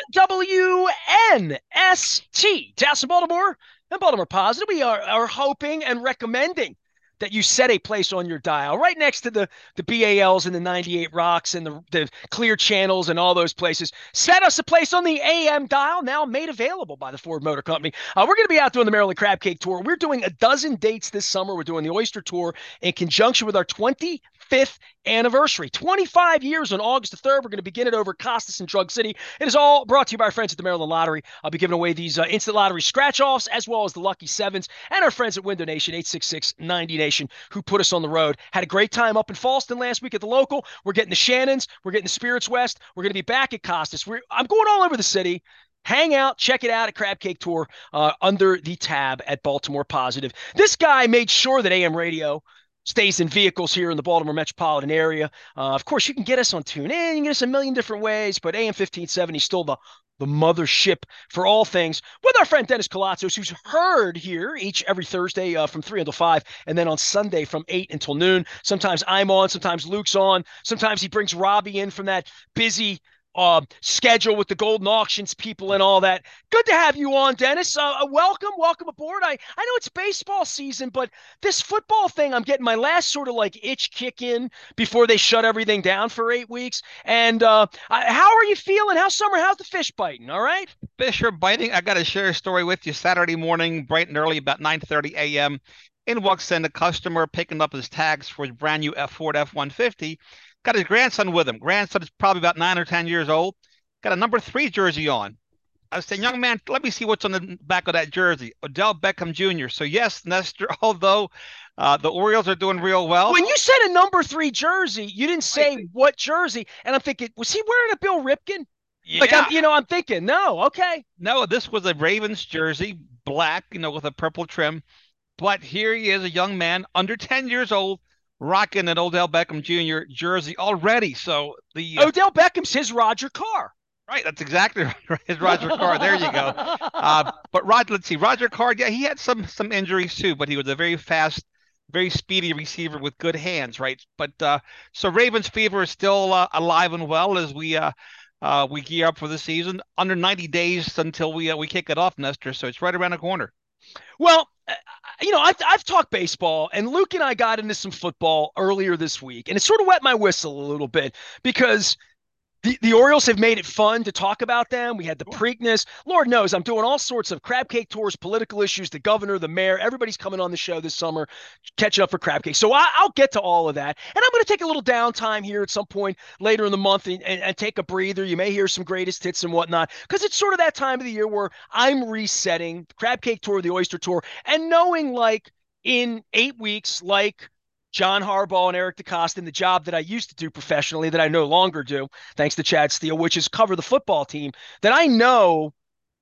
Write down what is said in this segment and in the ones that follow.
WNST, Dallas and Baltimore, and Baltimore Positive. We are hoping and recommending that you set a place on your dial right next to the BALs and the 98 Rocks and the clear channels and all those places. Set us a place on the AM dial, now made available by the Ford Motor Company. We're going to be out doing the Maryland Crab Cake Tour. We're doing a dozen dates this summer. We're doing the Oyster Tour in conjunction with our 25th anniversary. 25 years on August the 3rd. We're going to begin it over Costas and Drug City. It is all brought to you by our friends at the Maryland Lottery. I'll be giving away these instant lottery scratch-offs as well as the Lucky Sevens, and our friends at Window Nation, 866-90 Nation, who put us on the road. Had a great time up in Falston last week at the local. We're getting the Shannons. We're getting the Spirits West. We're going to be back at Costas. I'm going all over the city. Hang out, check it out at Crab Cake Tour under the tab at Baltimore Positive. This guy made sure that AM radio stays in vehicles here in the Baltimore metropolitan area. Of course, you can get us on TuneIn. You can get us a million different ways, but AM 1570 is still the mothership for all things, with our friend Dennis Colatzos, who's heard here every Thursday from 3 until 5, and then on Sunday from 8 until noon. Sometimes I'm on, sometimes Luke's on, sometimes he brings Robbie in from that busy schedule with the Golden Auctions people and all that. Good to have you on, Dennis. Welcome aboard. I know it's baseball season, but this football thing, I'm getting my last sort of like itch kick in before they shut everything down for 8 weeks. And how are you feeling? How's the fish biting? All right. Fish are biting. I got to share a story with you. Saturday morning, bright and early, about 9:30 a.m. In walks in a customer picking up his tags for his brand new Ford F-150. Got his grandson with him. Grandson is probably about 9 or 10 years old. Got a number 3 jersey on. I was saying, young man, let me see what's on the back of that jersey. Odell Beckham Jr. So yes, Nestor, although the Orioles are doing real well. When you said a number 3 jersey, you didn't say what jersey. And I'm thinking, was he wearing a Bill Ripken? Yeah. Like, I'm thinking, no, okay. No, this was a Ravens jersey, black, with a purple trim. But here he is, a young man under 10 years old, rocking an Odell Beckham Jr. jersey already. So the Odell Beckham's his Roger Carr. Right, that's exactly right. His Roger Carr. There you go. But let's see, Roger Carr. Yeah, he had some injuries too, but he was a very fast, very speedy receiver with good hands, right? But so Ravens fever is still alive and well as we gear up for the season. Under 90 days until we kick it off, Nestor. So it's right around the corner. Well, I've talked baseball, and Luke and I got into some football earlier this week, and it sort of wet my whistle a little bit because the Orioles have made it fun to talk about them. We had the Preakness. Lord knows I'm doing all sorts of crab cake tours, political issues, the governor, the mayor. Everybody's coming on the show this summer, catching up for crab cake. So I'll get to all of that. And I'm going to take a little downtime here at some point later in the month and take a breather. You may hear some greatest hits and whatnot, because it's sort of that time of the year where I'm resetting the crab cake tour, the oyster tour, and knowing like in 8 weeks, like John Harbaugh and Eric DeCosta in the job that I used to do professionally that I no longer do, thanks to Chad Steele, which is cover the football team, that I know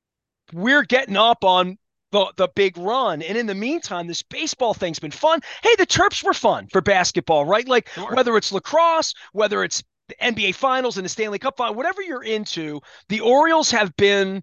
we're getting up on the big run. And in the meantime, this baseball thing's been fun. Hey, the Terps were fun for basketball, right? Like sure. Whether it's lacrosse, whether it's the NBA Finals and the Stanley Cup Final, whatever you're into, the Orioles have been,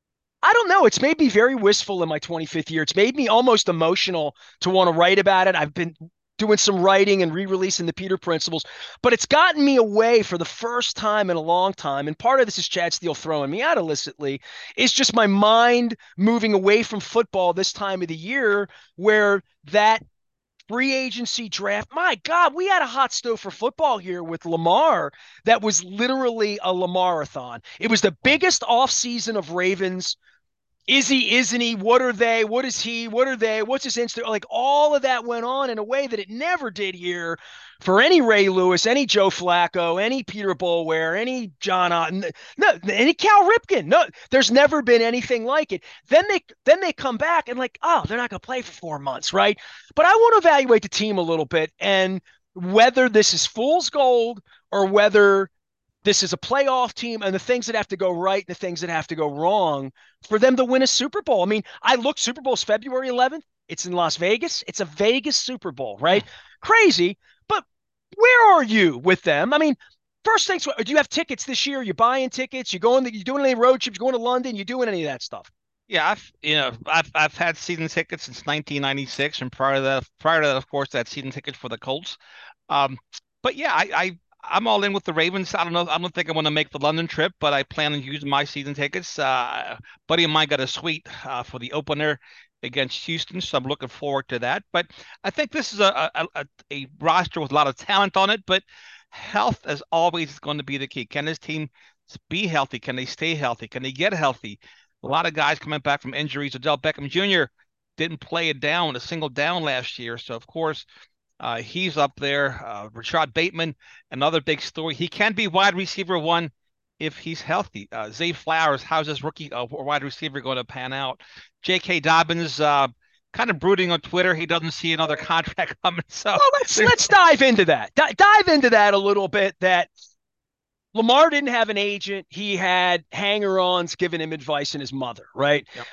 I don't know. It's made me very wistful in my 25th year. It's made me almost emotional to want to write about it. I've been doing some writing and re-releasing the Peter Principles, but it's gotten me away for the first time in a long time. And part of this is Chad Steele throwing me out illicitly. It's just my mind moving away from football this time of the year where that free agency draft, my God, we had a hot stove for football here with Lamar that was literally a Lamar-a-thon. It was the biggest offseason of Ravens. Is he, isn't he? What are they? What is he? What are they? What's his Instagram? Like all of that went on in a way that it never did here for any Ray Lewis, any Joe Flacco, any Peter Boulware, any John Otten, no, any Cal Ripken. No, there's never been anything like it. Then they come back and like, oh, they're not going to play for 4 months, right? But I want to evaluate the team a little bit and whether this is fool's gold or whether this is a playoff team and the things that have to go right and the things that have to go wrong for them to win a Super Bowl. I mean, I look, Super Bowl's February 11th. It's in Las Vegas. It's a Vegas Super Bowl, right? Crazy. But where are you with them? I mean, first things, do you have tickets this year? You buying tickets? You doing any road trips? You going to London? You doing any of that stuff? Yeah, I've had season tickets since 1996, and prior to that, of course, that season tickets for the Colts. But yeah, I'm all in with the Ravens. I don't know. I don't think I want to make the London trip, but I plan on using my season tickets. Buddy of mine got a suite for the opener against Houston, so I'm looking forward to that. But I think this is a roster with a lot of talent on it, but health as always is going to be the key. Can this team be healthy? Can they stay healthy? Can they get healthy? A lot of guys coming back from injuries. Odell Beckham Jr. didn't play a single down last year, so of course he's up there. Rashad Bateman, another big story. He can be wide receiver one if he's healthy. Zay Flowers, how's this rookie wide receiver going to pan out? J.K. Dobbins, kind of brooding on Twitter. He doesn't see another contract coming. So Well, let's dive into that. Dive into that a little bit. That Lamar didn't have an agent. He had hanger-ons giving him advice and his mother, right? yep.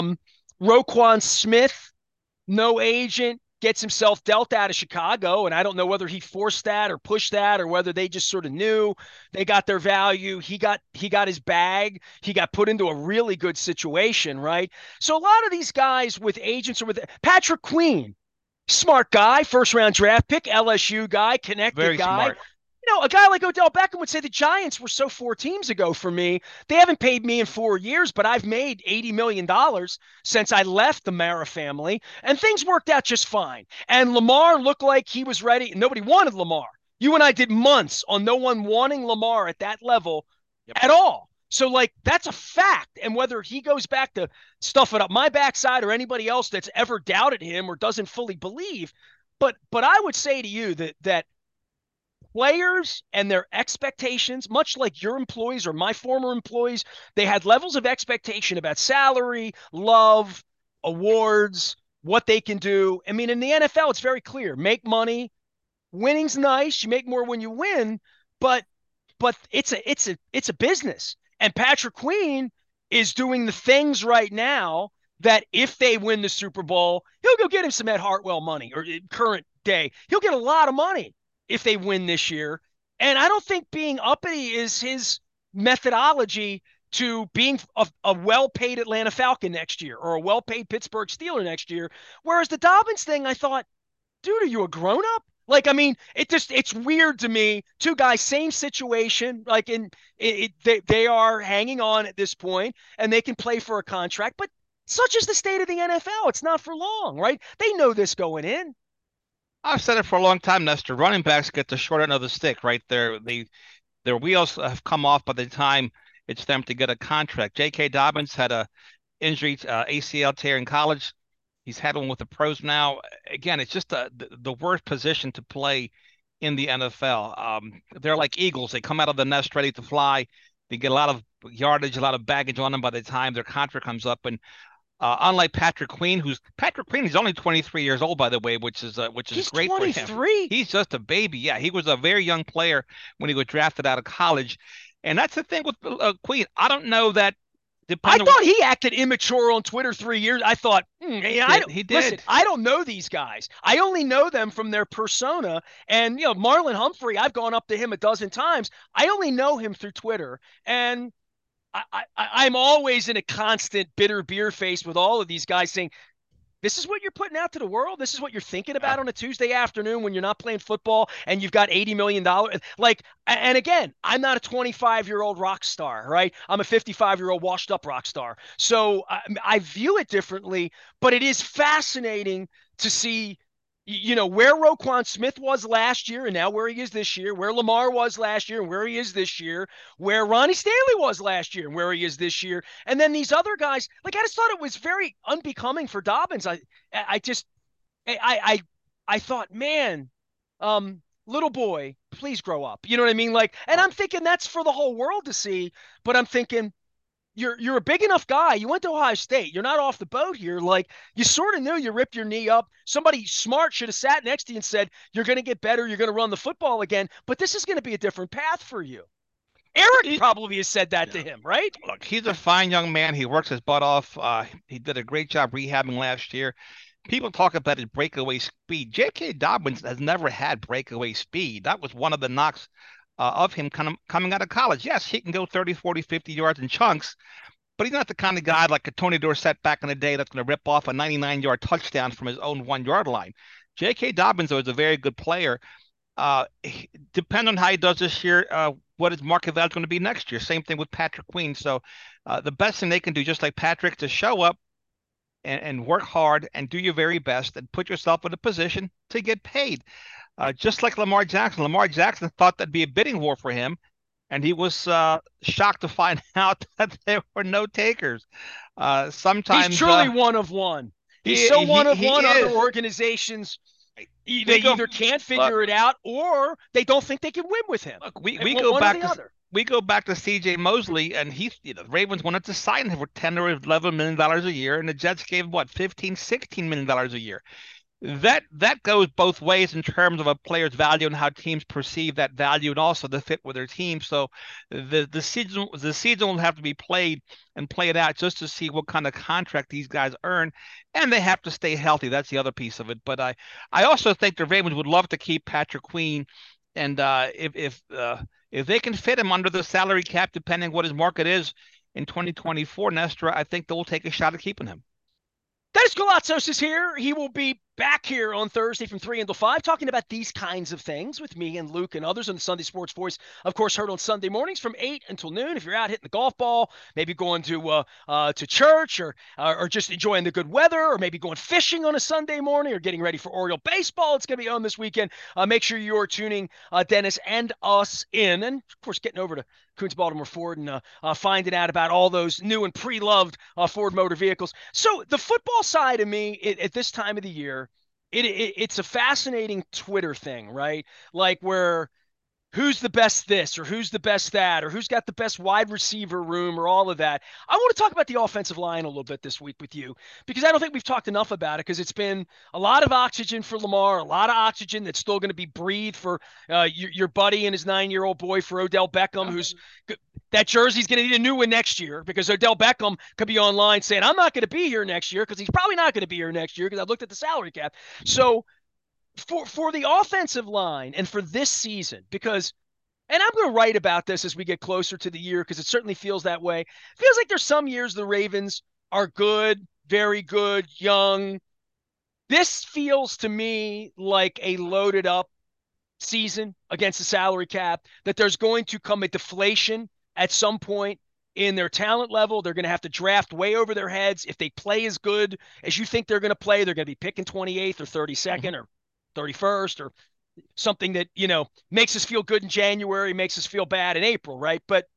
Roquan Smith, no agent, gets himself dealt out of Chicago. And I don't know whether he forced that or pushed that or whether they just sort of knew they got their value. He got his bag. He got put into a really good situation, right? So a lot of these guys with agents or with Patrick Queen, smart guy, first round draft pick, LSU guy, connected Very guy. smart. A guy like Odell Beckham would say the Giants were so 4 teams ago for me. They haven't paid me in 4 years, but I've made $80 million since I left the Mara family, and things worked out just fine. And Lamar looked like he was ready. Nobody wanted Lamar. You and I did months on no one wanting Lamar at that level Yep. at all. So, like, that's a fact. And whether he goes back to stuff it up my backside or anybody else that's ever doubted him or doesn't fully believe, but I would say to you that players and their expectations, much like your employees or my former employees, they had levels of expectation about salary, love, awards, what they can do. I mean, in the NFL, it's very clear: make money, winning's nice, you make more when you win, but it's a business. And Patrick Queen is doing the things right now that if they win the Super Bowl, he'll go get him some Ed Hartwell money, or current day, he'll get a lot of money if they win this year. And I don't think being uppity is his methodology to being a well-paid Atlanta Falcon next year or a well-paid Pittsburgh Steeler next year. Whereas the Dobbins thing, I thought, dude, are you a grown up? Like, I mean, it's weird to me. Two guys, same situation. Like, they are hanging on at this point, and they can play for a contract. But such is the state of the NFL. It's not for long, right? They know this going in. I've said it for a long time, Nestor. Running backs get the short end of the stick, right? Their wheels have come off by the time it's them to get a contract. J.K. Dobbins had a injury, ACL tear in college. He's had one with the pros now. Again, it's just the worst position to play in the NFL. They're like eagles. They come out of the nest ready to fly. They get a lot of yardage, a lot of baggage on them by the time their contract comes up. And unlike Patrick Queen, he's only 23 years old, by the way, which is He's great for him. 23. He's just a baby. Yeah, he was a very young player when he was drafted out of college. And that's the thing with Queen. I don't know that I depending on thought he acted immature on Twitter 3 years. I thought, I don't he did. listen. I don't know these guys. I only know them from their persona. And Marlon Humphrey, I've gone up to him a dozen times. I only know him through Twitter, and I'm always in a constant bitter beer face with all of these guys saying, this is what you're putting out to the world. This is what you're thinking Yeah. about on a Tuesday afternoon when you're not playing football and you've got $80 million. Like, and again, I'm not a 25-year-old rock star, right? I'm a 55-year-old washed up rock star. So I view it differently, but it is fascinating to see where Roquan Smith was last year and now where he is this year, where Lamar was last year and where he is this year, where Ronnie Stanley was last year and where he is this year. And then these other guys, like, I just thought it was very unbecoming for Dobbins. I just, I thought, man, little boy, please grow up. You know what I mean? Like, and I'm thinking that's for the whole world to see, but I'm thinking, you're a big enough guy. You went to Ohio State. You're not off the boat here. Like, you sort of knew you ripped your knee up. Somebody smart should have sat next to you and said, you're going to get better. You're going to run the football again. But this is going to be a different path for you. Eric probably has said that to him, right? Look, he's a fine young man. He works his butt off. He did a great job rehabbing last year. People talk about his breakaway speed. J.K. Dobbins has never had breakaway speed. That was one of the knocks of him coming out of college. Yes, he can go 30, 40, 50 yards in chunks, but he's not the kind of guy like a Tony Dorsett back in the day that's going to rip off a 99-yard touchdown from his own 1 yard line. J.K. Dobbins, though, is a very good player. Depend on how he does this year, what his market value is going to be next year. Same thing with Patrick Queen. So the best thing they can do, just like Patrick, to show up and work hard and do your very best and put yourself in a position to get paid. Just like Lamar Jackson. Lamar Jackson thought that'd be a bidding war for him, and he was shocked to find out that there were no takers. He's Sometimes truly one of one. He's he, so he one of he one. Other is. organizations they We go either can't look, figure it out or they don't think they can win with him. look. One or the other. We go back to C.J. Mosley, and the Ravens wanted to sign him for $10 or $11 million a year, and the Jets gave him what, 15, $16 million a year. That goes both ways in terms of a player's value and how teams perceive that value, and also the fit with their team. So the season will have to be played and played out just to see what kind of contract these guys earn, and they have to stay healthy. That's the other piece of it. But I also think the Ravens would love to keep Patrick Queen, and if they can fit him under the salary cap, depending what his market is in 2024, Nestor, I think they'll take a shot at keeping him. Dennis Golatzos is here. He will be back here on Thursday from 3 until 5, talking about these kinds of things with me and Luke and others on the Sunday Sports Voice. Of course, heard on Sunday mornings from 8 until noon. If you're out hitting the golf ball, maybe going to church or just enjoying the good weather, or maybe going fishing on a Sunday morning or getting ready for Oriole baseball, it's going to be on this weekend. Make sure you're tuning Dennis and us in. And, of course, getting over to Coons Baltimore Ford and finding out about all those new and pre-loved Ford Motor vehicles. So the football side of me at this time of the year, it's a fascinating Twitter thing, right? Like where who's the best this or who's the best that or who's got the best wide receiver room or all of that. I want to talk about the offensive line a little bit this week with you because I don't think we've talked enough about it because it's been a lot of oxygen for Lamar, a lot of oxygen that's still going to be breathed for your buddy and his 9-year-old boy for Odell Beckham, who's that jersey's going to need a new one next year because Odell Beckham could be online saying, I'm not going to be here next year because he's probably not going to be here next year because I've looked at the salary cap. So for the offensive line and for this season, because and I'm going to write about this as we get closer to the year because it certainly feels that way. It feels like there's some years the Ravens are good, very good, young. This feels to me like a loaded up season against the salary cap, that there's going to come a deflation at some point in their talent level. They're going to have to draft way over their heads. If they play as good as you think they're going to play, they're going to be picking 28th or 32nd or 31st or something that, makes us feel good in January, makes us feel bad in April, right? But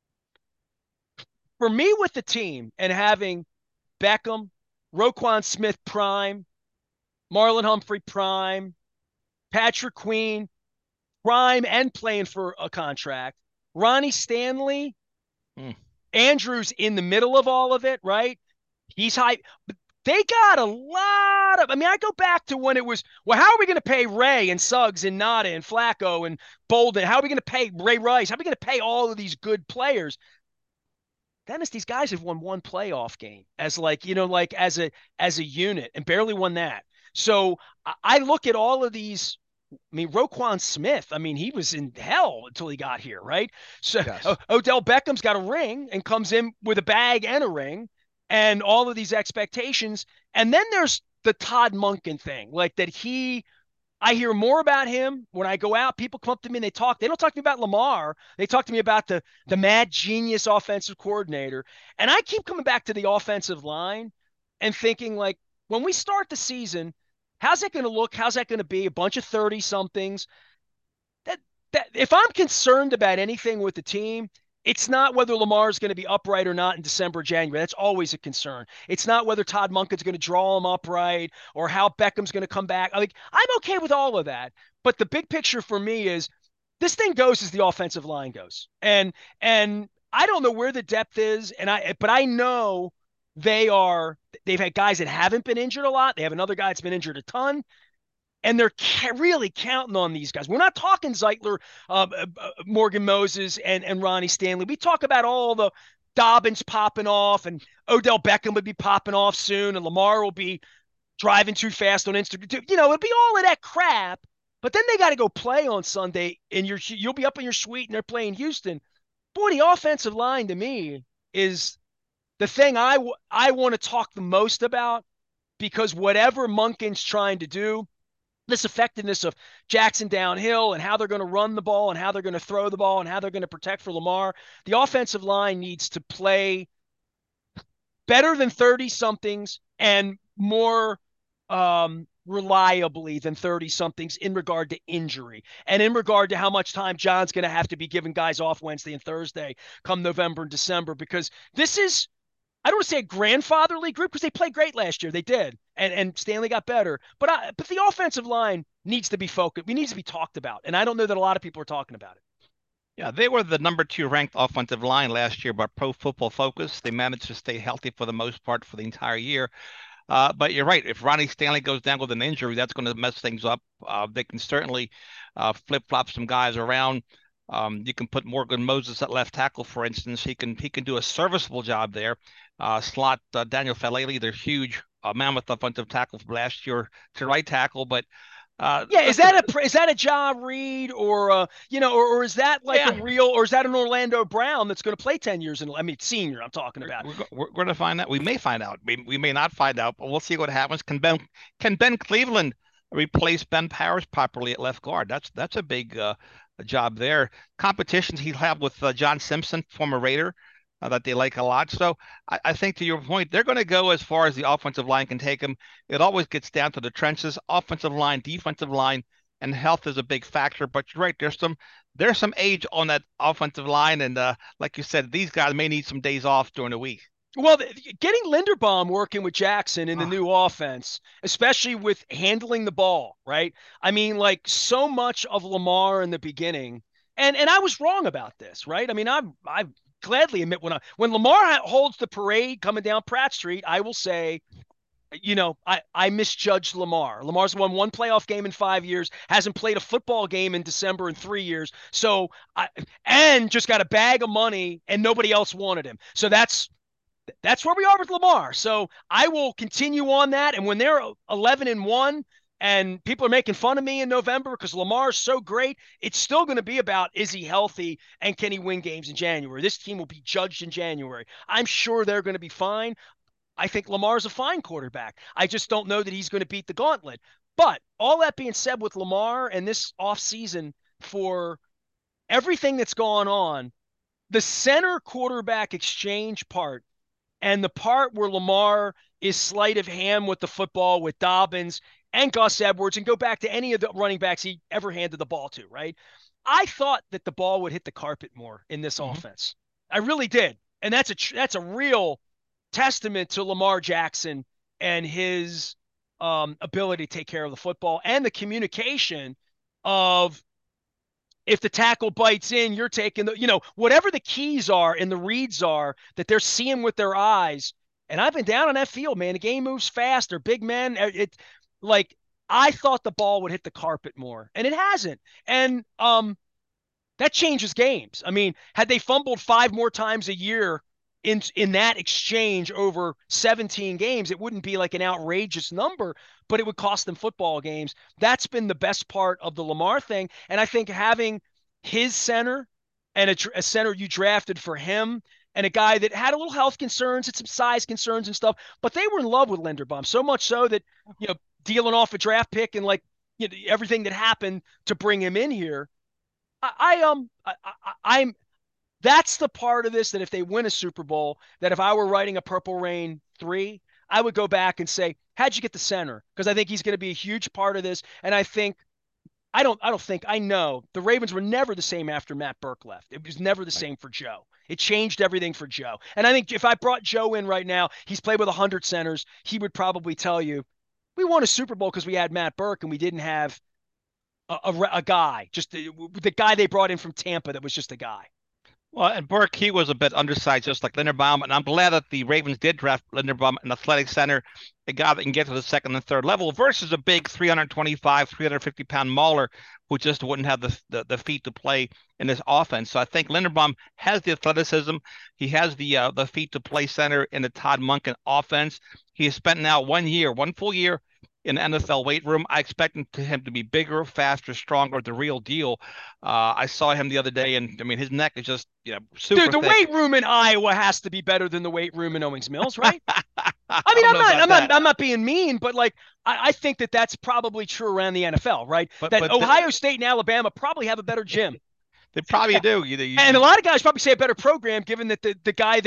for me with the team and having Beckham, Roquan Smith prime, Marlon Humphrey prime, Patrick Queen prime and playing for a contract, Ronnie Stanley, Andrews in the middle of all of it, right? He's high. They got a lot of, I go back to when it was, well, how are we going to pay Ray and Suggs and Nada and Flacco and Bolden? How are we going to pay Ray Rice? How are we going to pay all of these good players? Dennis, these guys have won one playoff game as as a unit and barely won that. So I look at all of these. Roquan Smith, he was in hell until he got here, right? So Yes. Odell Beckham's got a ring and comes in with a bag and a ring and all of these expectations. And then there's the Todd Monken thing, like that I hear more about him when I go out. People come up to me and they don't talk to me about Lamar. They talk to me about the mad genius offensive coordinator. And I keep coming back to the offensive line and thinking, like, when we start the season, how's that going to look? How's that going to be? A bunch of 30 somethings. That if I'm concerned about anything with the team, it's not whether Lamar's going to be upright or not in December, January. That's always a concern. It's not whether Todd Monken's going to draw him upright or how Beckham's going to come back. I'm okay with all of that. But the big picture for me is this thing goes as the offensive line goes. And I don't know where the depth is, but I know they've had guys that haven't been injured a lot. They have another guy that's been injured a ton. And they're really counting on these guys. We're not talking Zeitler, Morgan Moses, and Ronnie Stanley. We talk about all the Dobbins popping off, and Odell Beckham would be popping off soon, and Lamar will be driving too fast on Instagram. It'll be all of that crap. But then they got to go play on Sunday, and you'll be up in your suite, and they're playing Houston. Boy, the offensive line to me is the thing I want to talk the most about because whatever Monken's trying to do, this effectiveness of Jackson downhill and how they're going to run the ball and how they're going to throw the ball and how they're going to protect for Lamar. The offensive line needs to play better than 30 somethings and more reliably than 30 somethings in regard to injury and in regard to how much time John's going to have to be giving guys off Wednesday and Thursday come November and December, because this is, I don't want to say a grandfatherly group because they played great last year. They did. And Stanley got better. But the offensive line needs to be focused. It needs to be talked about. And I don't know that a lot of people are talking about it. Yeah, they were the number 2 ranked offensive line last year by Pro Football Focus. They managed to stay healthy for the most part for the entire year. But you're right. If Ronnie Stanley goes down with an injury, that's going to mess things up. They can certainly flip-flop some guys around. You can put Morgan Moses at left tackle, for instance. He can do a serviceable job there. Slot Daniel Falele, their huge mammoth offensive tackle from last year, to right tackle. But yeah, is that a Ja Reed or is that like a real, or is that an Orlando Brown that's going to play 10 years senior I'm talking about. We're going to find out. We may find out. We may not find out, but we'll see what happens. Can Ben Cleveland replace Ben Powers properly at left guard? That's a big job there. Competitions he'll have with John Simpson, former Raider, that they like a lot. So I think, to your point, they're going to go as far as the offensive line can take them. It always gets down to the trenches, offensive line, defensive line, and health is a big factor. But you're right, there's some age on that offensive line, and like you said, these guys may need some days off during the week. Well, getting Linderbaum working with Jackson in the new offense, especially with handling the ball, right? I mean, like, so much of Lamar in the beginning, and I was wrong about this, right? I mean, I gladly admit when Lamar holds the parade coming down Pratt Street, I will say, I misjudged Lamar. Lamar's won one playoff game in 5 years, hasn't played a football game in December in 3 years. And just got a bag of money and nobody else wanted him. So that's where we are with Lamar. So I will continue on that. And when they're 11-1 and people are making fun of me in November because Lamar is so great, it's still going to be about, is he healthy and can he win games in January? This team will be judged in January. I'm sure they're going to be fine. I think Lamar's a fine quarterback. I just don't know that he's going to beat the gauntlet. But all that being said, with Lamar and this offseason, for everything that's gone on, the center quarterback exchange part and the part where Lamar is sleight of hand with the football with Dobbins and Gus Edwards, and go back to any of the running backs he ever handed the ball to, right? I thought that the ball would hit the carpet more in this offense. I really did. And that's a real testament to Lamar Jackson and his ability to take care of the football and the communication of, if the tackle bites in, you're taking whatever the keys are and the reads are that they're seeing with their eyes. And I've been down on that field, man. The game moves fast. They're big men. Like, I thought the ball would hit the carpet more, and it hasn't. And that changes games. I mean, had they fumbled 5 more times a year in that exchange over 17 games, it wouldn't be like an outrageous number, but it would cost them football games. That's been the best part of the Lamar thing. And I think having his center and a center you drafted for him, and a guy that had a little health concerns and some size concerns and stuff, but they were in love with Linderbaum, so much so that, dealing off a draft pick and everything that happened to bring him in here. I'm that's the part of this that if they win a Super Bowl, that if I were writing a Purple Rain 3, I would go back and say, how'd you get the center? Because I think he's going to be a huge part of this. And I know the Ravens were never the same after Matt Burke left. It was never the same for Joe. It changed everything for Joe. And I think if I brought Joe in right now, he's played with 100 centers. He would probably tell you, we won a Super Bowl because we had Matt Burke and we didn't have a guy, just the guy they brought in from Tampa that was just a guy. Well, and Burke, he was a bit undersized, just like Linderbaum, and I'm glad that the Ravens did draft Linderbaum, an athletic center, a guy that can get to the second and third level, versus a big 325, 350-pound mauler who just wouldn't have the feet to play in this offense. So I think Linderbaum has the athleticism. He has the feet to play center in the Todd Monken offense. He has spent now 1 year, 1 full year in the NFL weight room. I expect him to be bigger, faster, stronger, the real deal. I saw him the other day, and I mean, his neck is just Dude, super the thick. weight room in Iowa has to be better than the weight room in Owings Mills, right? I I mean, don't know about that, I'm not being mean, but like, I think that that's probably true around the NFL, right? but That Ohio State and Alabama probably have a better gym, they probably do. and a lot of guys probably say a better program, given that the guy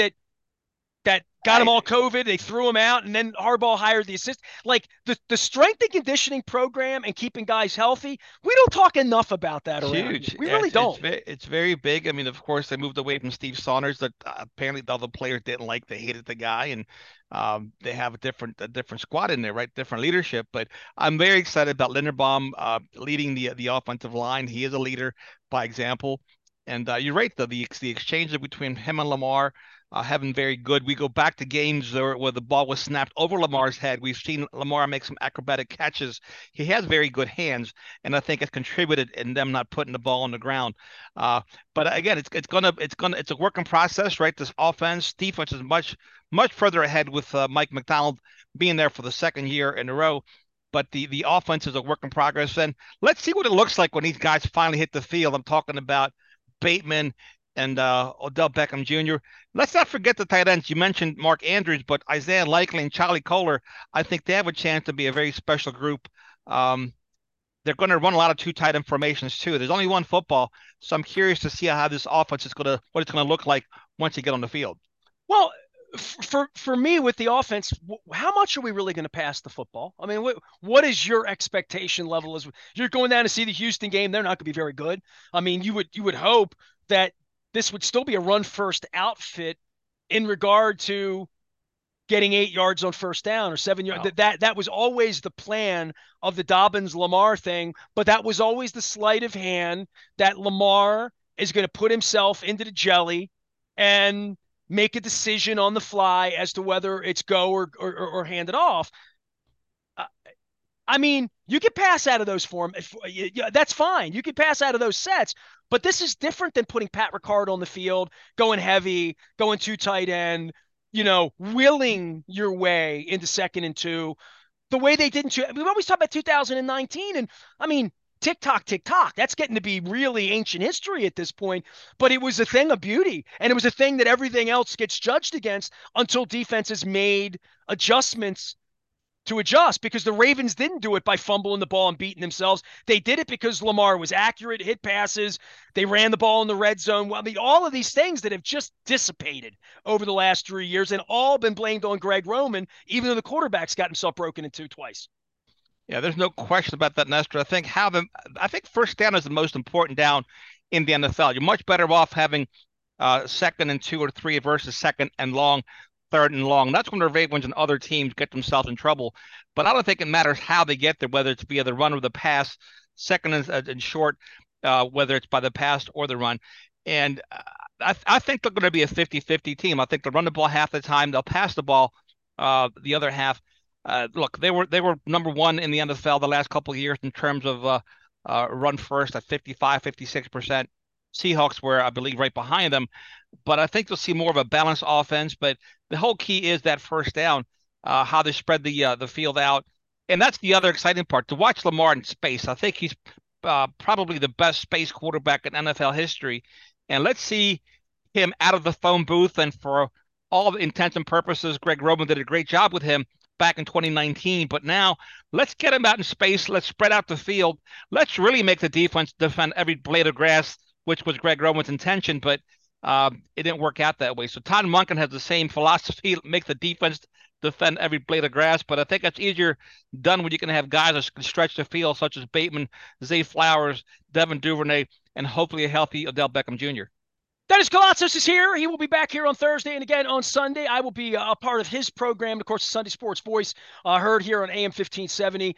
that got them Hey, all COVID. They threw him out, and then Harbaugh hired the assistant. Like the strength and conditioning program and keeping guys healthy, we don't talk enough about that it's around here. huge. We Yeah, really don't. it's very big. I mean, of course, they moved away from Steve Saunders. That apparently the other players didn't like. They hated the guy, and they have a different squad in there, right? Different leadership. But I'm very excited about Linderbaum leading the offensive line. He is a leader by example. And you're right, though the exchange between him and Lamar have been very good. We go back to games where the ball was snapped over Lamar's head. We've seen Lamar make some acrobatic catches. He has very good hands, and I think it's contributed in them not putting the ball on the ground. Uh, but again, it's a working process, right? This defense is much further ahead with Mike McDonald being there for the second year in a row. But the offense is a work in progress, and let's see what it looks like when these guys finally hit the field. I'm talking about Bateman and Odell Beckham Jr. Let's not forget the tight ends. You mentioned Mark Andrews, but Isaiah Likely and Charlie Kohler, I think they have a chance to be a very special group. Um, they're going to run a lot of two tight end formations too. There's only one football, so I'm curious to see how this offense what it's going to look like once you get on the field. Well, for me with the offense, how much are we really going to pass the football? I mean, what is your expectation level? As you're going down to see the Houston game, they're not going to be very good. I mean, you would hope that this would still be a run first outfit in regard to getting 8 yards on first down or 7 yards. Well, That was always the plan of the Dobbins Lamar thing, but that was always the sleight of hand that Lamar is going to put himself into the jelly and make a decision on the fly as to whether it's go or hand it off. Uh, I mean, you can pass out of those form. That's fine. You can pass out of those sets, but this is different than putting Pat Ricard on the field, going heavy, going too tight end, willing your way into 2nd and 2, the way they did in we always talk about 2019, and I mean, tick tock, tick tock. That's getting to be really ancient history at this point. But it was a thing of beauty, and it was a thing that everything else gets judged against until defenses made adjustments to adjust, because the Ravens didn't do it by fumbling the ball and beating themselves. They did it because Lamar was accurate, hit passes. They ran the ball in the red zone. Well, I mean, all of these things that have just dissipated over the last 3 years and all been blamed on Greg Roman, even though the quarterback's got himself broken in two twice. yeah, there's no question about that, Nestor. I think first down is the most important down in the NFL. You're much better off having 2nd and 2 or 3 versus second and long, 3rd and long. That's when the Ravens and other teams get themselves in trouble. But I don't think it matters how they get there, whether it's via the run or the pass, second and short, whether it's by the pass or the run. And I think they're going to be a 50-50 team. I think they'll run the ball half the time. They'll pass the ball the other half. Look, they were number one in the NFL the last couple of years in terms of run first at 55, 56%. Seahawks were, I believe, right behind them. But I think you'll see more of a balanced offense. But the whole key is that first down, how they spread the field out. And that's the other exciting part, to watch Lamar in space. I think he's probably the best space quarterback in NFL history. And let's see him out of the phone booth. And for all intents and purposes, Greg Roman did a great job with him back in 2019. But now let's get him out in space. Let's spread out the field. Let's really make the defense defend every blade of grass, which was Greg Roman's intention. But it didn't work out that way. So Todd Monken has the same philosophy: make the defense defend every blade of grass. But I think that's easier done when you can have guys that can stretch the field, such as Bateman, Zay Flowers, Devin Duvernay, and hopefully a healthy Odell Beckham Jr. Dennis Kalatzos is here. He will be back here on Thursday and again on Sunday. I will be a part of his program, of course, the Sunday Sports Voice, heard here on AM 1570.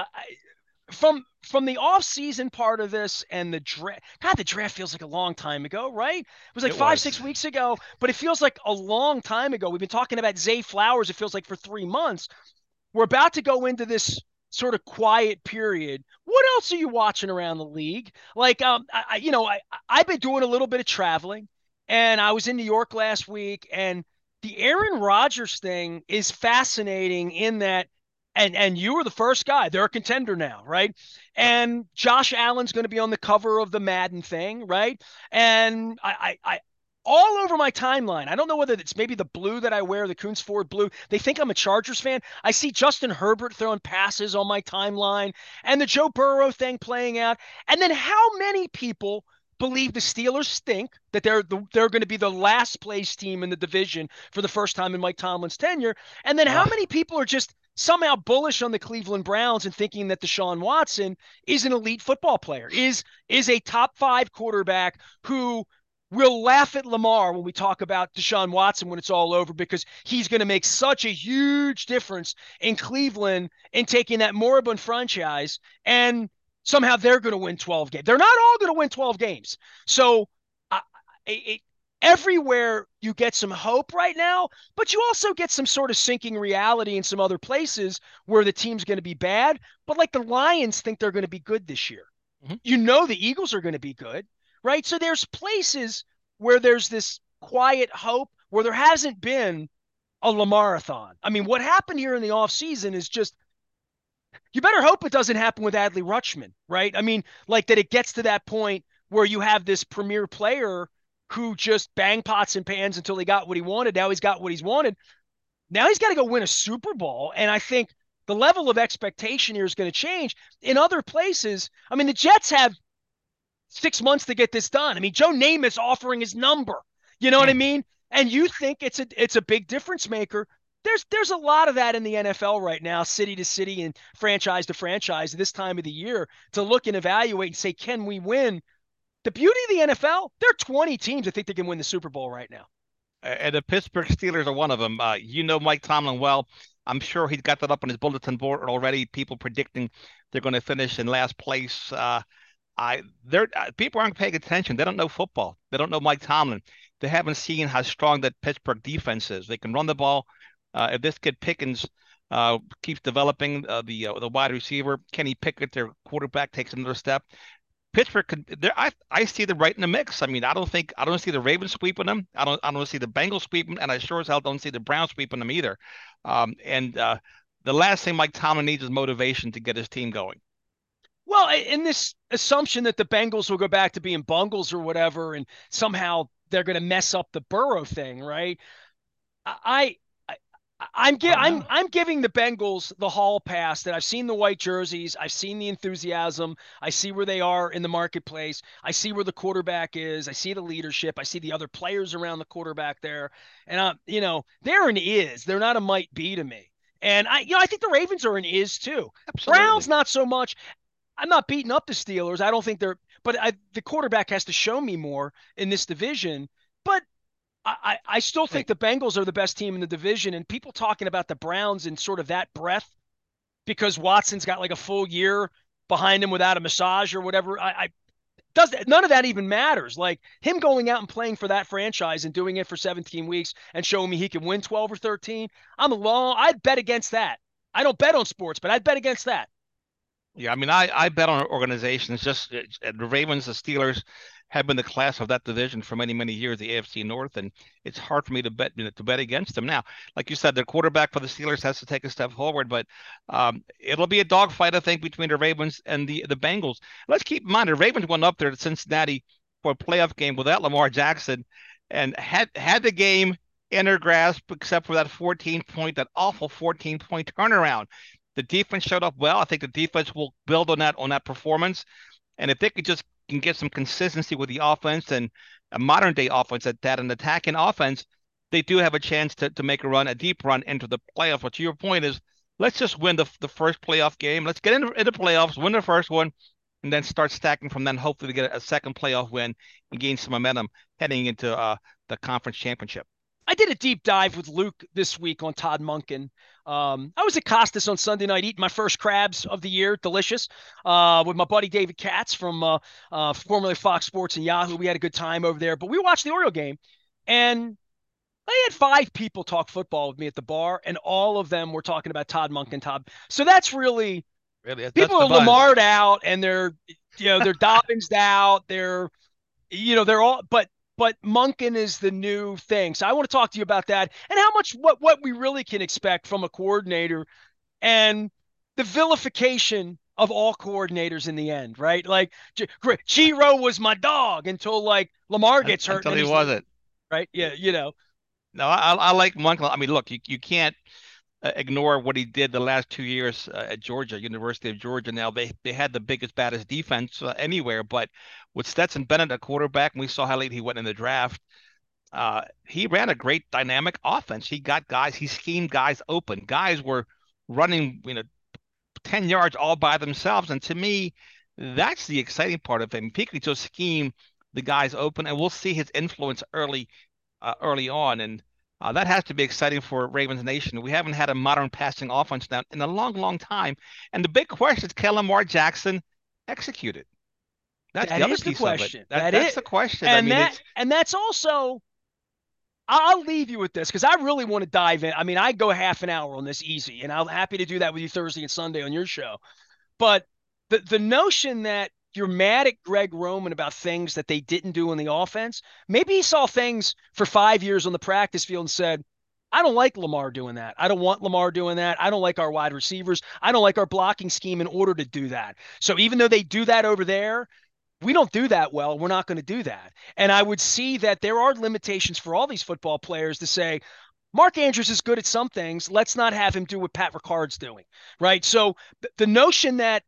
From the off-season part of this and the draft, God, the draft feels like a long time ago, right? It was like It five, was. 6 weeks ago, but it feels like a long time ago. We've been talking about Zay Flowers, it feels like, for 3 months. We're about to go into this sort of quiet period. What else are you watching around the league? Like, I've been doing a little bit of traveling, and I was in New York last week, and the Aaron Rodgers thing is fascinating in that and you were the first guy. They're a contender now, right? Yep. And Josh Allen's going to be on the cover of the Madden thing, right? And all over my timeline. I don't know whether it's maybe the blue that I wear, the Coons Ford blue. They think I'm a Chargers fan. I see Justin Herbert throwing passes on my timeline and the Joe Burrow thing playing out. And then how many people believe the Steelers stink, that they're going to be the last place team in the division for the first time in Mike Tomlin's tenure? And then how Uh, many people are just somehow bullish on the Cleveland Browns and thinking that Deshaun Watson is an elite football player, is a top 5 quarterback who we'll laugh at Lamar when we talk about Deshaun Watson when it's all over, because he's going to make such a huge difference in Cleveland in taking that moribund franchise, and somehow they're going to win 12 games. They're not all going to win 12 games. So it, everywhere you get some hope right now, but you also get some sort of sinking reality in some other places where the team's going to be bad. But like the Lions think they're going to be good this year. mhm. You know the Eagles are going to be good, right? So there's places where there's this quiet hope where there hasn't been a Lamarathon. I mean, what happened here in the offseason is just, you better hope it doesn't happen with Adley Rutschman, right? I mean, like that it gets to that point where you have this premier player who just bang pots and pans until he got what he wanted. Now he's got what he's wanted. Now he's got to go win a Super Bowl. And I think the level of expectation here is going to change. In other places, I mean, the Jets have 6 months to get this done. I mean, Joe Namath offering his number. You know what I Mm. mean? And you think it's a big difference maker. There's a lot of that in the NFL right now, city to city and franchise to franchise this time of the year, to look and evaluate and say, can we win? The beauty of the NFL, there are 20 teams that think they can win the Super Bowl right now. And the Pittsburgh Steelers are one of them. You know Mike Tomlin well. I'm sure he's got that up on his bulletin board already. People predicting they're going to finish in last place. They're people aren't paying attention. They don't know football. They don't know Mike Tomlin. They haven't seen how strong that Pittsburgh defense is. They can run the ball. If this kid Pickens keeps developing, the wide receiver Kenny Pickett, their quarterback, takes another step. Pittsburgh could there I see them right in the mix. I mean, I don't see the Ravens sweeping them. I don't see the Bengals sweeping, and I sure as hell don't see the Browns sweeping them either. And the last thing Mike Tomlin needs is motivation to get his team going. Well, in this assumption that the Bengals will go back to being Bungles or whatever, and somehow they're going to mess up the Burrow thing, right? I, I I don't know. I'm giving the Bengals the hall pass that I've seen the white jerseys, I've seen the enthusiasm, I see where they are in the marketplace, I see where the quarterback is, I see the leadership, I see the other players around the quarterback there, and they're an is, they're not a might be to me. And I think the Ravens are an is too. Browns Absolutely. not so much. I'm not beating up the Steelers. I don't think they're, but the quarterback has to show me more in this division. But I still think Hey, the Bengals are the best team in the division. And people talking about the Browns in sort of that breath because Watson's got like a full year behind him without a massage or whatever. I does none of that even matters. Like him going out and playing for that franchise and doing it for 17 weeks and showing me he can win 12 or 13. I'd bet against that. I don't bet on sports, but I'd bet against that. yeah, I mean, I bet on organizations. Just the Ravens, the Steelers have been the class of that division for many, many years, the AFC North, and it's hard for me to bet against them. Now, like you said, the quarterback for the Steelers has to take a step forward, but it'll be a dogfight, I think, between the Ravens and the Bengals. Let's keep in mind the Ravens went up there to Cincinnati for a playoff game without Lamar Jackson, and had the game in their grasp, except for that awful 14-point turnaround. The defense showed up well. I think the defense will build on that performance. And if they could just can get some consistency with the offense and a modern day offense at that, an attacking offense, they do have a chance to make a deep run into the playoffs. But to your point is, let's just win the first playoff game. Let's get into playoffs, win the first one, and then start stacking from then. Hopefully, to get a second playoff win and gain some momentum heading into the conference championship. I did a deep dive with Luke this week on Todd Munkin. I was at Costas on Sunday night eating my first crabs of the year, delicious, with my buddy David Katz from formerly Fox Sports and Yahoo. We had a good time over there, but we watched the Oriole game, and I had 5 people talk football with me at the bar, and all of them were talking about Todd Munkin. So that's really, Really, that's people the are buzz. Lamar'd out, and they're Dobbins out, they're all, but Munkin is the new thing. So I want to talk to you about that and how much what we really can expect from a coordinator and the vilification of all coordinators in the end, right? Like Giro was my dog until like Lamar gets hurt and until then he he's the wasn't. right. Yeah, you know. No, I like Monk. I mean, look, you can't ignore what he did the last 2 years at Georgia, University of Georgia. Now they had the biggest, baddest defense anywhere, but with Stetson Bennett, a quarterback, and we saw how late he went in the draft. He ran a great dynamic offense. He got guys, he schemed guys open. Guys were running, 10 yards all by themselves. And to me, that's the exciting part of him. If he could just scheme the guys open, and we'll see his influence early on. And that has to be exciting for Ravens Nation. We haven't had a modern passing offense now in a long, long time. And the big question is, can Lamar Jackson execute it? That's That the other is the piece of it. question. That's the question. I And mean, it's that's also I'll leave you with this because I really want to dive in. I mean, I go half an hour on this easy, and I'm happy to do that with you Thursday and Sunday on your show. But the notion that you're mad at Greg Roman about things that they didn't do in the offense, maybe he saw things for 5 years on the practice field and said, I don't like Lamar doing that. I don't want Lamar doing that. I don't like our wide receivers. I don't like our blocking scheme in order to do that. So even though they do that over there, we don't do that well. We're not going to do that. And I would see that there are limitations for all these football players to say, Mark Andrews is good at some things. Let's not have him do what Pat Ricard's doing, right? So the notion that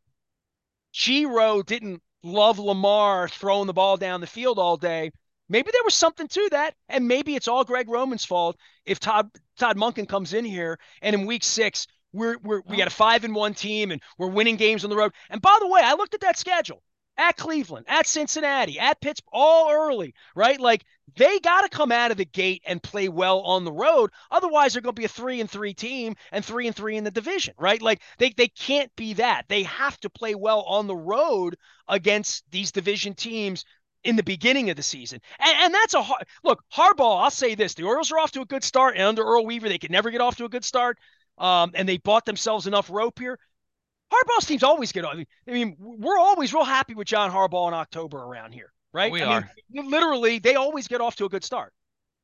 Giro didn't love Lamar throwing the ball down the field all day, maybe there was something to that, and maybe it's all Greg Roman's fault if Todd Monken comes in here and in week 6 we got a 5-1 team and we're winning games on the road. And by the way, I looked at that schedule at Cleveland, at Cincinnati, at Pittsburgh, all early, right? Like they got to come out of the gate and play well on the road. Otherwise, they're going to be a 3-3 team and 3-3 in the division, right? Like they can't be that. They have to play well on the road against these division teams in the beginning of the season. And that's a hard look. Harbaugh, I'll say this: the Orioles are off to a good start, and under Earl Weaver, they could never get off to a good start. And they bought themselves enough rope here. Harbaugh's teams always get on. I mean, we're always real happy with John Harbaugh in October around here, right? we I mean, are. literally, they always get off to a good start.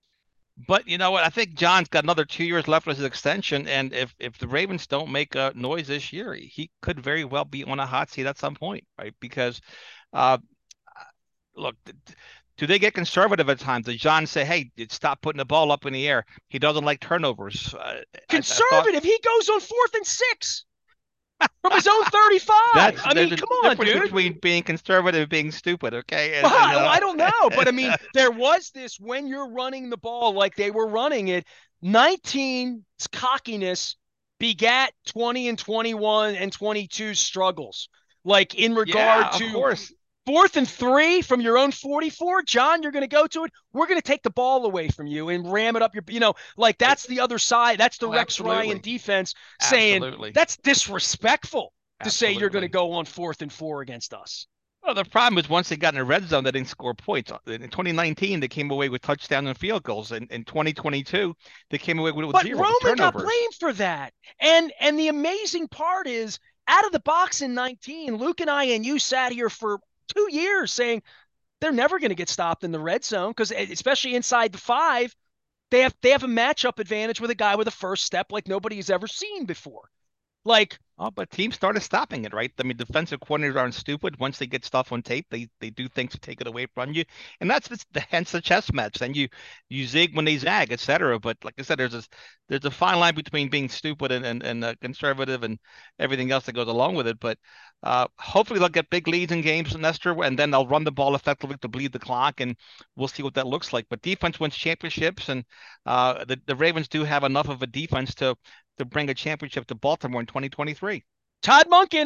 But you know what? I think John's got another 2 years left with his extension, and if the Ravens don't make a noise this year, he could very well be on a hot seat at some point, right? Because, uh, look, do they get conservative at times? Does John say, "Hey, stop putting the ball up in the air"? He doesn't like turnovers. I thought Conservative, he goes on 4th and 6 from his own 35. I there's mean, a come on, difference dude. between being conservative and being stupid, okay? Well, I don't know, but I mean, there was this when you're running the ball like they were running it. 19's cockiness begat 20 and 21 and 22 struggles. Like in Yeah, regard of to course, 4th and 3 from your own 44, John, you're going to go to it. We're going to take the ball away from you and ram it up your, like that's the other side. That's the oh, Rex Ryan absolutely, defense saying absolutely, that's disrespectful to say you're going to absolutely. go on 4th and 4 against us. Well, the problem is once they got in the red zone, they didn't score points. In 2019, they came away with touchdowns and field goals. In 2022, they came away with But zero, with Roman got turnovers. blamed for that. And the amazing part is out of the box in 19, Luke and I and you sat here for 2 years saying they're never going to get stopped in the red zone because especially inside the 5, they have a matchup advantage with a guy with a first step like nobody has ever seen before. Like Oh, but teams started stopping it, right? I mean, defensive coordinators aren't stupid. Once they get stuff on tape, they do things to take it away from you, and that's hence the chess match. Then you zig when they zag, etc. But like I said, there's a fine line between being stupid and conservative and everything else that goes along with it. But hopefully they'll get big leads in games, Nestor, and then they'll run the ball effectively to bleed the clock, and we'll see what that looks like. But defense wins championships, and the Ravens do have enough of a defense to bring a championship to Baltimore in 2023. Todd Monken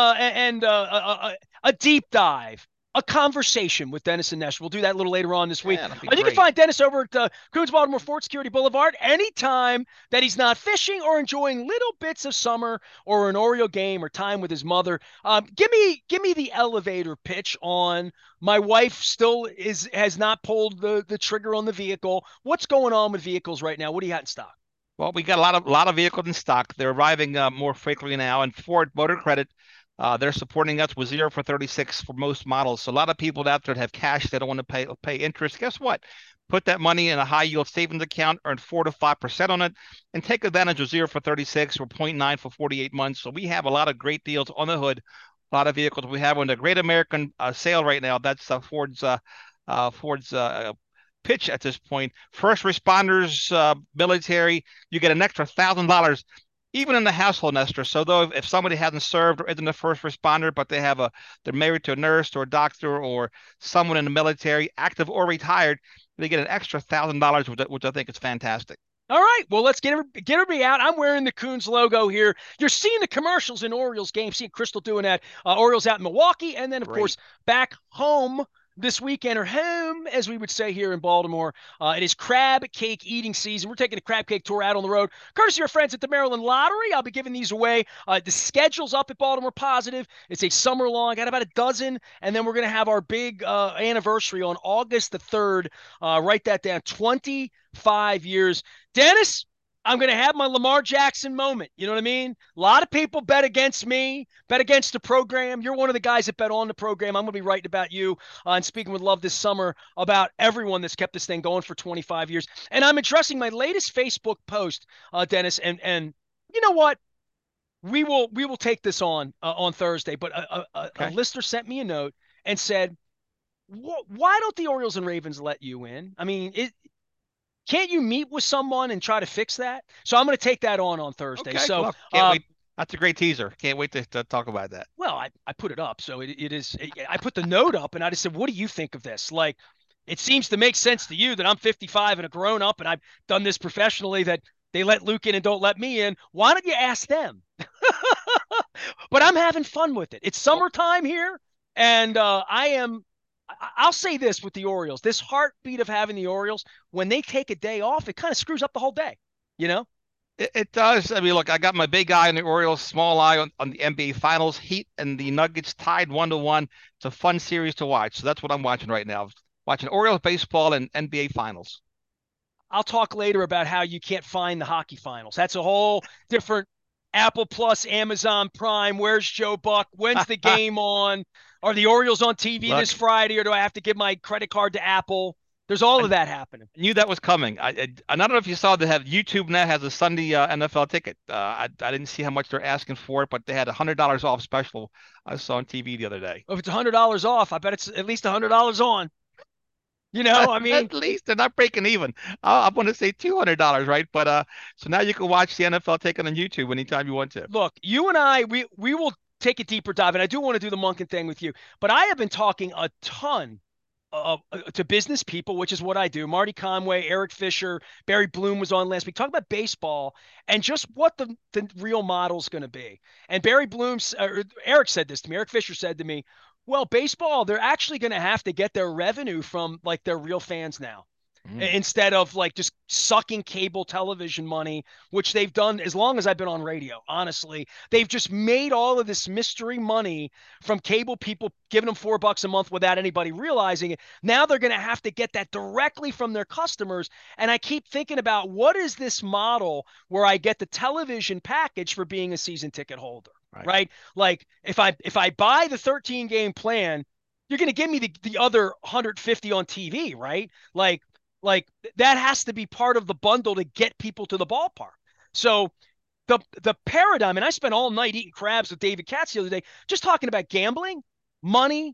and a deep dive, a conversation with Dennis and Nesh. We'll do that a little later on this week. Yeah, that'll be You can great. find Dennis over at Coons Baltimore Fort Security Boulevard anytime that he's not fishing or enjoying little bits of summer or an Oriole game or time with his mother. Give me the elevator pitch on my wife still has not pulled the trigger on the vehicle. What's going on with vehicles right now? What do you got in stock? Well, we got a lot of vehicles in stock. They're arriving more frequently now, and Ford Motor Credit They're supporting us with 0 for 36 for most models. So a lot of people out there that have cash, they don't want to pay interest. Guess what? Put that money in a high yield savings account, earn 4 to 5% on it, and take advantage of 0 for 36 or 0.9 for 48 months. So we have a lot of great deals on the hood. A lot of vehicles we have on the Great American sale right now. That's Ford's pitch at this point. First responders, military, you get an extra $1,000 even in the household Nestor. So though if somebody hasn't served or isn't a first responder, but they're married to a nurse or a doctor or someone in the military, active or retired, they get an extra $1,000, which I think is fantastic. All right, well, let's get everybody out. I'm wearing the Coons logo here. You're seeing the commercials in Orioles game. Seeing Crystal doing that. Orioles out in Milwaukee, and then of course back home this weekend, or home as we would say here in Baltimore. It is crab cake eating season. We're taking a crab cake tour out on the road, courtesy of our friends at the Maryland Lottery. I'll be giving these away. The schedule's up at Baltimore Positive. It's a summer long. Got about a dozen, and then we're going to have our big anniversary on August the 3rd. Write that down. 25 years. Dennis, I'm going to have my Lamar Jackson moment. You know what I mean? A lot of people bet against me, bet against the program. You're one of the guys that bet on the program. I'm going to be writing about you and speaking with love this summer about everyone that's kept this thing going for 25 years. And I'm addressing my latest Facebook post, Dennis. And you know what? We will take this on Thursday. But a listener sent me a note and said, why don't the Orioles and Ravens let you in? I mean, can't you meet with someone and try to fix that? So I'm going to take that on Thursday. Okay, so well, can't wait. That's a great teaser. Can't wait to talk about that. Well, I put it up. So it is. I put the note up and I just said, what do you think of this? Like, it seems to make sense to you that I'm 55 and a grown up and I've done this professionally, that they let Luke in and don't let me in. Why don't you ask them? But I'm having fun with it. It's summertime here. And I'll say this with the Orioles, this heartbeat of having the Orioles, when they take a day off, it kind of screws up the whole day, you know? It does. I mean, look, I got my big eye on the Orioles, small eye on the NBA Finals. Heat and the Nuggets tied 1-1. It's a fun series to watch. So that's what I'm watching right now. Watching Orioles baseball and NBA Finals. I'll talk later about how you can't find the hockey finals. That's a whole different Apple Plus, Amazon Prime. Where's Joe Buck? When's the game on? Are the Orioles on TV this Friday, or do I have to give my credit card to Apple? There's all of that happening. I knew that was coming. I don't know if you saw that YouTube now has a Sunday NFL ticket. I didn't see how much they're asking for it, but they had $100 off special I saw on TV the other day. Well, if it's $100 off, I bet it's at least $100 on. You know, I mean, at least they're not breaking even. I want to say $200, right? But so now you can watch the NFL ticket on YouTube anytime you want to. Look, you and I, we will take a deeper dive, and I do want to do the Monken thing with you. But I have been talking a ton to business people, which is what I do. Marty Conway, Eric Fisher, Barry Bloom was on last week talking about baseball and just what the real model is going to be. And Barry Bloom, Eric said this to me. Eric Fisher said to me, well, baseball, they're actually going to have to get their revenue from like their real fans now. Instead of like just sucking cable television money, which they've done as long as I've been on radio. Honestly, they've just made all of this mystery money from cable people giving them $4 a month without anybody realizing it. Now they're going to have to get that directly from their customers. And I keep thinking about, what is this model where I get the television package for being a season ticket holder, right? Like if I buy the 13 game plan, you're going to give me the other 150 on TV, right? Like that has to be part of the bundle to get people to the ballpark. So the paradigm, and I spent all night eating crabs with David Katz the other day, just talking about gambling, money,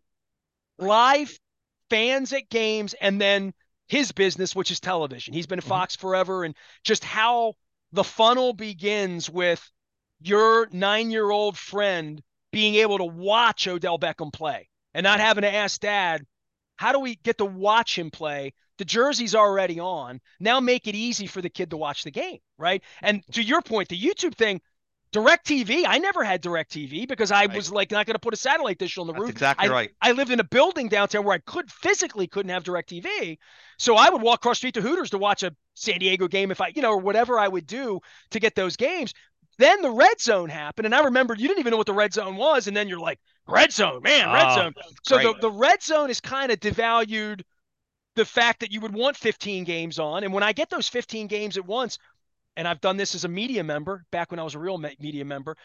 live fans at games, and then his business, which is television. He's been at Fox forever, and just how the funnel begins with your 9-year-old friend being able to watch Odell Beckham play and not having to ask dad, how do we get to watch him play? The jersey's already on. Now make it easy for the kid to watch the game, right? And to your point, the YouTube thing, DirecTV, I never had DirecTV because I was like not going to put a satellite dish on the roof. Exactly right. I lived in a building downtown where I couldn't have DirecTV. So I would walk across the street to Hooters to watch a San Diego game or whatever I would do to get those games. Then the red zone happened, and I remember you didn't even know what the red zone was, and then you're like, red zone, man, red zone. So the red zone is kind of devalued the fact that you would want 15 games on. And when I get those 15 games at once, and I've done this as a media member back when I was a real media member,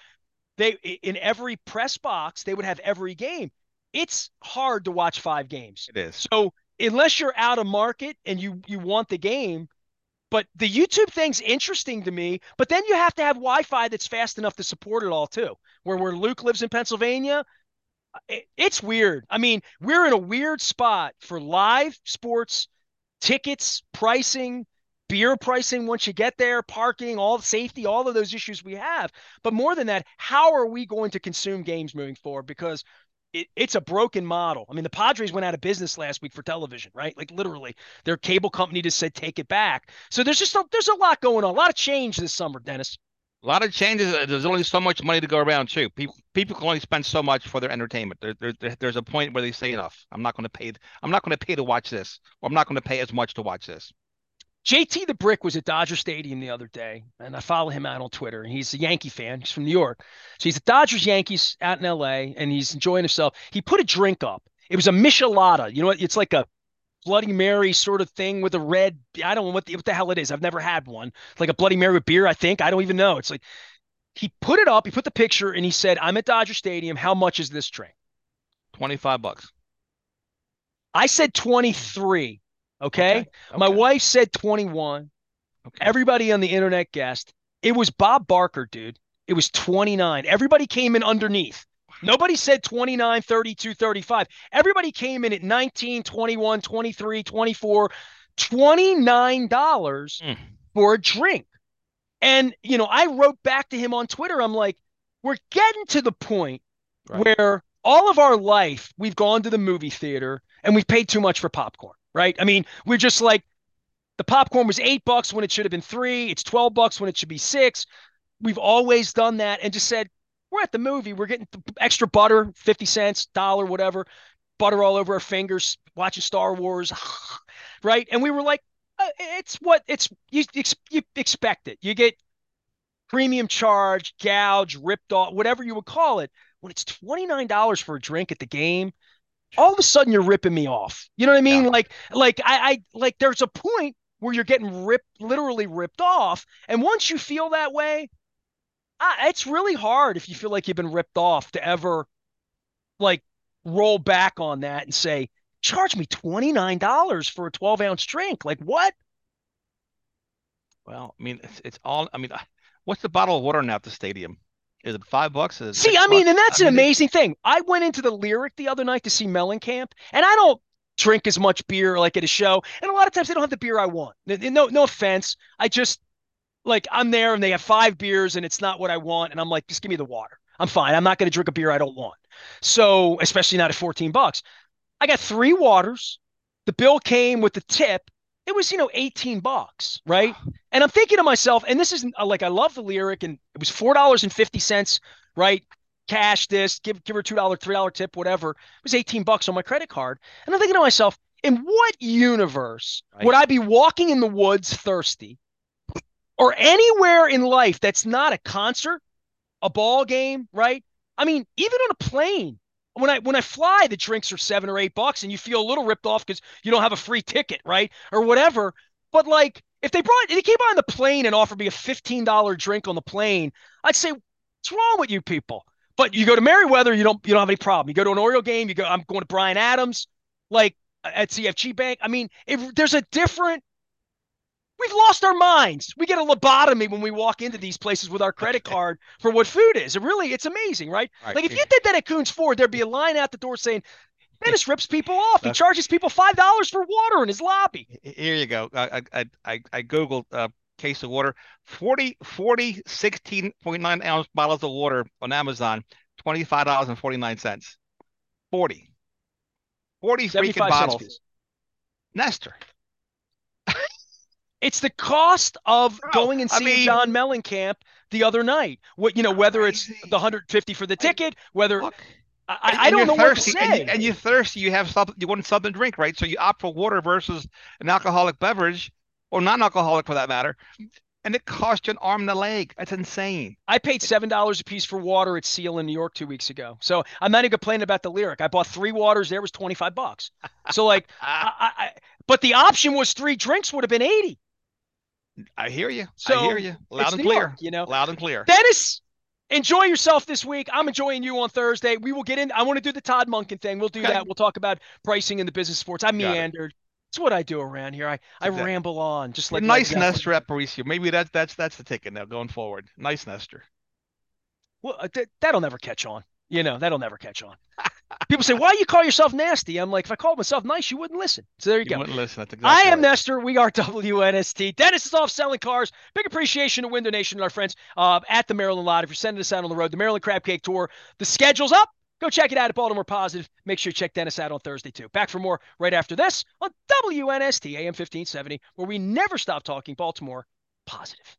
They in every press box, they would have every game. It's hard to watch 5 games. It is. So unless you're out of market and you want the game, but the YouTube thing's interesting to me. But then you have to have Wi-Fi that's fast enough to support it all too. Where Luke lives in Pennsylvania, it's weird. I mean, we're in a weird spot for live sports, tickets, pricing, beer pricing once you get there, parking, all the safety, all of those issues we have. But more than that, how are we going to consume games moving forward? Because it's a broken model. I mean, the Padres went out of business last week for television, right? Like literally, their cable company just said take it back. So there's a lot going on, a lot of change this summer, Dennis. A lot of changes. There's only so much money to go around too. People can only spend so much for their entertainment. There's a point where they say enough. I'm not going to pay. I'm not going to pay to watch this, or I'm not going to pay as much to watch this. JT the Brick was at Dodger Stadium the other day, and I follow him out on Twitter. And he's a Yankee fan. He's from New York. So he's at Dodgers Yankees out in LA, and he's enjoying himself. He put a drink up. It was a Michelada. You know what? It's like a Bloody Mary sort of thing with a red. I don't know what the hell it is. I've never had one. It's like a Bloody Mary with beer, I think. I don't even know. It's like he put it up, he put the picture, and he said, I'm at Dodger Stadium. How much is this drink? $25. I said 23. Okay. Okay. My Okay. wife said 21. Okay. Everybody on the internet guessed. It was Bob Barker, dude. It was 29. Everybody came in underneath. Nobody said 29, 32, 35. Everybody came in at 19, 21, 23, 24, $29 Mm, for a drink. And, I wrote back to him on Twitter. I'm like, we're getting to the point right. where all of our life we've gone to the movie theater and we've paid too much for popcorn, right? I mean, we're just like, the popcorn was $8 when it should have been 3. It's $12 when it should be 6. We've always done that and just said, we're at the movie. We're getting extra butter, 50 cents, dollar, whatever, butter all over our fingers, watching Star Wars, right? And we were like, it's what it's you expect it. You get premium charge, gouge, ripped off, whatever you would call it. When it's $29 for a drink at the game, all of a sudden you're ripping me off. You know what I Yeah. mean? Like there's a point where you're getting literally ripped off. And once you feel that way, it's really hard if you feel like you've been ripped off to ever like roll back on that and say, charge me $29 for a 12-ounce drink. Like what? Well, I mean, it's all. I mean, what's the bottle of water now at the stadium? Is it $5? Is it See, six I mean, and bucks? I that's an mean, amazing thing. I went into the Lyric the other night to see Mellencamp, and I don't drink as much beer like at a show. And a lot of times they don't have the beer I want. No offense. I just like I'm there and they have 5 beers and it's not what I want. And I'm like, just give me the water. I'm fine. I'm not going to drink a beer I don't want. So, especially not at $14. I got 3 waters. The bill came with the tip. It was, $18, right? And I'm thinking to myself, and this isn't like I love the Lyric, and it was $4.50, right? Cash this, give her $2, $3 tip, whatever. It was $18 on my credit card. And I'm thinking to myself, in what universe right. would I be walking in the woods thirsty or anywhere in life that's not a concert, a ball game, right? I mean, even on a plane, when I fly, the drinks are $7 or $8, and you feel a little ripped off because you don't have a free ticket, right, or whatever. But like, if they came on the plane and offered me a $15 drink on the plane, I'd say, what's wrong with you people? But you go to Merriweather, you don't have any problem. You go to an Oriole game, I'm going to Bryan Adams, like at CFG Bank. I mean, if there's a different we've lost our minds. We get a lobotomy when we walk into these places with our credit Okay. card for what food is. It's amazing, right? All Like if right. you did that at Coons Ford, there'd be a line out the door saying, Dennis rips people off. He Uh, charges people $5 for water in his lobby. Here you go. I googled case of water. 16.9 ounce bottles of water on Amazon. $25.49. 40. 40 freaking 75 cents bottles. piece. Nestor. It's the cost of Bro, going and I seeing mean, John Mellencamp the other night. Whether it's the crazy. 150 for the Like, ticket, whether look, I and don't you're know what to thirsty, and you say. and you're thirsty. You have something. You want something to drink, right? So you opt for water versus an alcoholic beverage, or non-alcoholic for that matter, and it costs you an arm and a leg. That's insane. I paid $7 a piece for water at Seal in New York 2 weeks ago. So I'm not even complaining about the Lyric. I bought 3 waters. There was $25. So like, Ah, but the option was 3 drinks would have been 80. I hear you. I hear So you. Loud it's and New York, clear. Loud and clear. Dennis, Enjoy yourself this week. I'm enjoying you on Thursday. We will get in. I want to do the Todd Monken thing. We'll do Okay, that. We'll talk about pricing in the business sports. I got it. meandered. It's what I do around here. I That's exactly. ramble on, just You're a like Led nice Zeppelin. nester at Mauricio. Maybe that's the ticket now going forward. Nice nester. Well, that'll never catch on. That'll never catch on. People say, why you call yourself nasty? I'm like, if I called myself nice, you wouldn't listen. So there you You go. wouldn't listen. That's I exactly am right. Nestor. We are WNST. Dennis is off selling cars. Big appreciation to Window Nation and our friends at the Maryland Lot. If you're sending us out on the road, the Maryland Crab Cake Tour, the schedule's up. Go check it out at Baltimore Positive. Make sure you check Dennis out on Thursday, too. Back for more right after this on WNST AM 1570, where we never stop talking Baltimore Positive.